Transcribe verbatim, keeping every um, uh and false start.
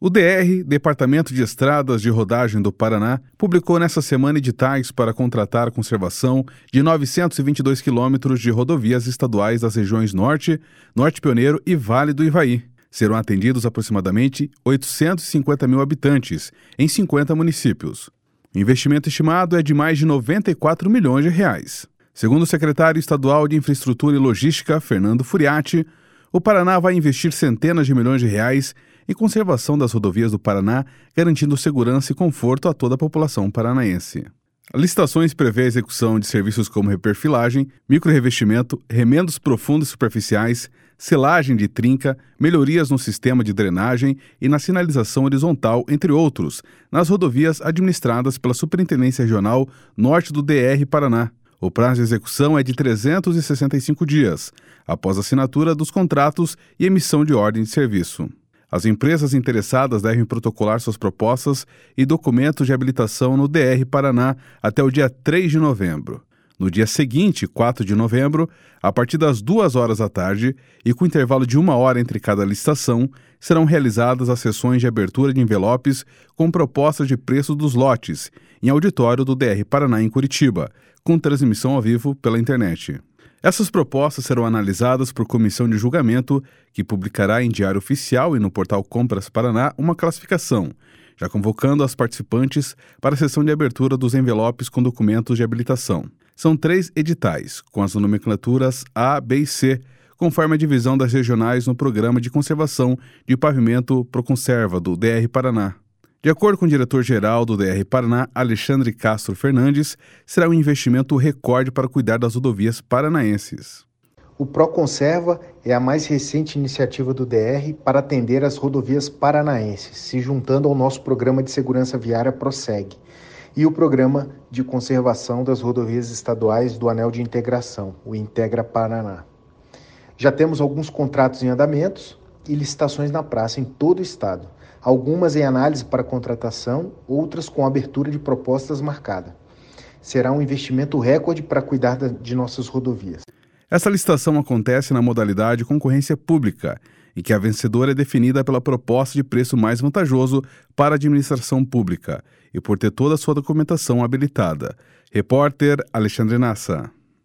O D R, Departamento de Estradas de Rodagem do Paraná, publicou nesta semana editais para contratar a conservação de novecentos e vinte e dois quilômetros de rodovias estaduais das regiões Norte, Norte Pioneiro e Vale do Ivaí. Serão atendidos aproximadamente oitocentos e cinquenta mil habitantes, em cinquenta municípios. O investimento estimado é de mais de noventa e quatro milhões de reais. Segundo o secretário estadual de Infraestrutura e Logística, Fernando Furiati, o Paraná vai investir centenas de milhões de reais em conservação das rodovias do Paraná, garantindo segurança e conforto a toda a população paranaense. As licitações prevê a execução de serviços como reperfilagem, microrrevestimento, remendos profundos e superficiais, selagem de trinca, melhorias no sistema de drenagem e na sinalização horizontal, entre outros, nas rodovias administradas pela Superintendência Regional Norte do D R Paraná. O prazo de execução é de trezentos e sessenta e cinco dias, após a assinatura dos contratos e emissão de ordem de serviço. As empresas interessadas devem protocolar suas propostas e documentos de habilitação no D R Paraná até o dia três de novembro. No dia seguinte, quatro de novembro, a partir das duas horas da tarde e com intervalo de uma hora entre cada licitação, serão realizadas as sessões de abertura de envelopes com propostas de preço dos lotes, em auditório do D R Paraná em Curitiba, com transmissão ao vivo pela internet. Essas propostas serão analisadas por comissão de julgamento, que publicará em Diário Oficial e no portal Compras Paraná uma classificação, já convocando as participantes para a sessão de abertura dos envelopes com documentos de habilitação. São três editais, com as nomenclaturas A, B e C, conforme a divisão das regionais no Programa de Conservação de Pavimento Proconserva do D R Paraná. De acordo com o diretor-geral do D R Paraná, Alexandre Castro Fernandes, será um investimento recorde para cuidar das rodovias paranaenses. O Proconserva é a mais recente iniciativa do D R para atender as rodovias paranaenses, se juntando ao nosso Programa de Segurança Viária PROSEG e o Programa de Conservação das Rodovias Estaduais do Anel de Integração, o Integra Paraná. Já temos alguns contratos em andamentos e licitações na praça em todo o estado. Algumas em análise para contratação, outras com abertura de propostas marcada. Será um investimento recorde para cuidar de nossas rodovias. Essa licitação acontece na modalidade concorrência pública, em que a vencedora é definida pela proposta de preço mais vantajoso para a administração pública e por ter toda a sua documentação habilitada. Repórter Alexandre Nassa.